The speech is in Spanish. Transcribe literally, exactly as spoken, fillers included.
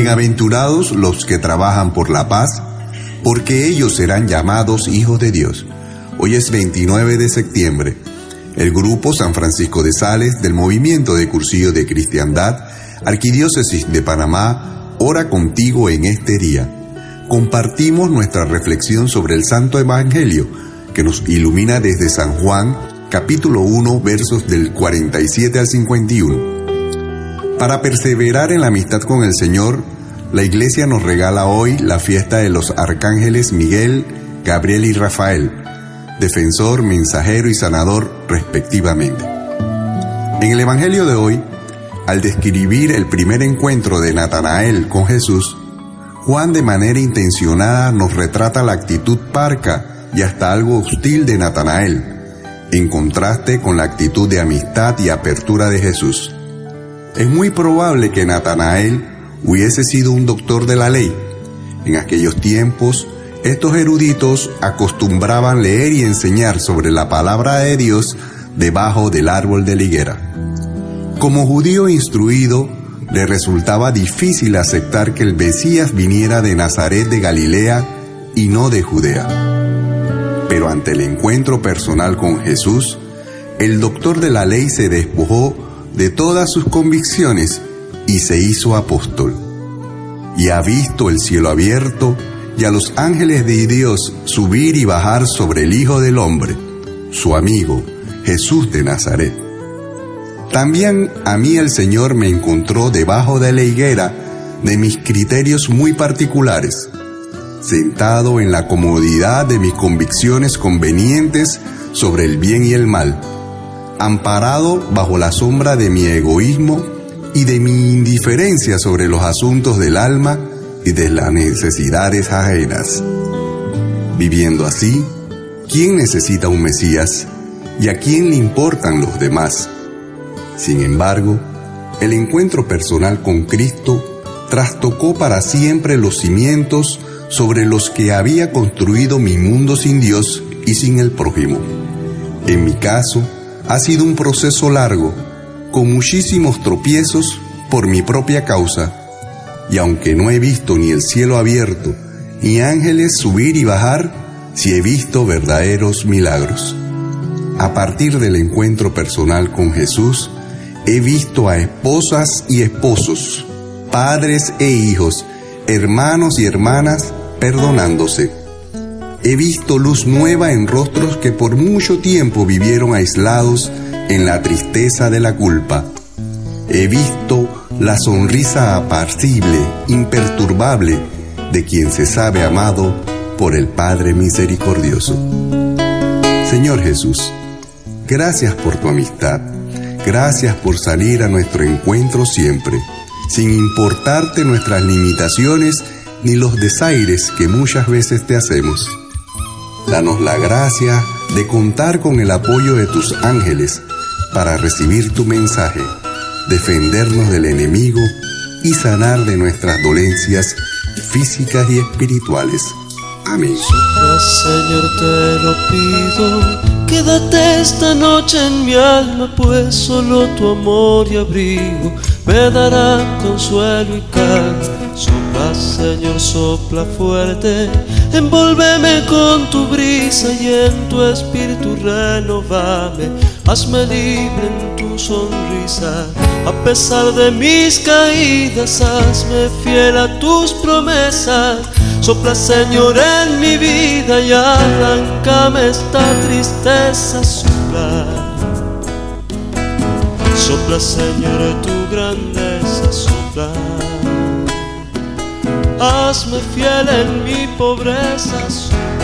Bienaventurados los que trabajan por la paz, porque ellos serán llamados hijos de Dios. Hoy es veintinueve de septiembre. El Grupo San Francisco de Sales del Movimiento de Cursillo de Cristiandad, Arquidiócesis de Panamá, ora contigo en este día. Compartimos nuestra reflexión sobre el Santo Evangelio, que nos ilumina desde San Juan, capítulo uno, versos del cuarenta y siete al cincuenta y uno. Para perseverar en la amistad con el Señor, la Iglesia nos regala hoy la fiesta de los arcángeles Miguel, Gabriel y Rafael, defensor, mensajero y sanador respectivamente. En el Evangelio de hoy, al describir el primer encuentro de Natanael con Jesús, Juan de manera intencionada nos retrata la actitud parca y hasta algo hostil de Natanael, en contraste con la actitud de amistad y apertura de Jesús. Es muy probable que Natanael hubiese sido un doctor de la ley. En aquellos tiempos, estos eruditos acostumbraban leer y enseñar sobre la palabra de Dios debajo del árbol de la higuera. Como judío instruido, le resultaba difícil aceptar que el Mesías viniera de Nazaret de Galilea y no de Judea. Pero ante el encuentro personal con Jesús, el doctor de la ley se despojó de todas sus convicciones y se hizo apóstol. Y ha visto el cielo abierto y a los ángeles de Dios subir y bajar sobre el Hijo del Hombre, su amigo, Jesús de Nazaret. También a mí el Señor me encontró debajo de la higuera de mis criterios muy particulares, sentado en la comodidad de mis convicciones convenientes sobre el bien y el mal, amparado bajo la sombra de mi egoísmo y de mi indiferencia sobre los asuntos del alma y de las necesidades ajenas. Viviendo así, ¿quién necesita un Mesías y a quién le importan los demás? Sin embargo, el encuentro personal con Cristo trastocó para siempre los cimientos sobre los que había construido mi mundo sin Dios y sin el prójimo. En mi caso, ha sido un proceso largo, con muchísimos tropiezos por mi propia causa, y aunque no he visto ni el cielo abierto, ni ángeles subir y bajar, sí he visto verdaderos milagros. A partir del encuentro personal con Jesús, he visto a esposas y esposos, padres e hijos, hermanos y hermanas perdonándose. He visto luz nueva en rostros que por mucho tiempo vivieron aislados en la tristeza de la culpa. He visto la sonrisa apacible, imperturbable, de quien se sabe amado por el Padre misericordioso. Señor Jesús, gracias por tu amistad. Gracias por salir a nuestro encuentro siempre, sin importarte nuestras limitaciones ni los desaires que muchas veces te hacemos. Danos la gracia de contar con el apoyo de tus ángeles para recibir tu mensaje, defendernos del enemigo y sanar de nuestras dolencias físicas y espirituales. Amén. Sopla, Señor, te lo pido, quédate esta noche en mi alma, pues solo tu amor y abrigo me darán consuelo y calma. Sopla, Señor, sopla fuerte, envólveme con tu brisa y en tu espíritu renovame. Hazme libre en tu sonrisa, a pesar de mis caídas, hazme fiel a tus promesas. Sopla, Señor, en mi vida y arráncame esta tristeza. Sopla, sopla, Señor, tu grandeza. Sopla, hazme fiel en mi pobreza. Sopla,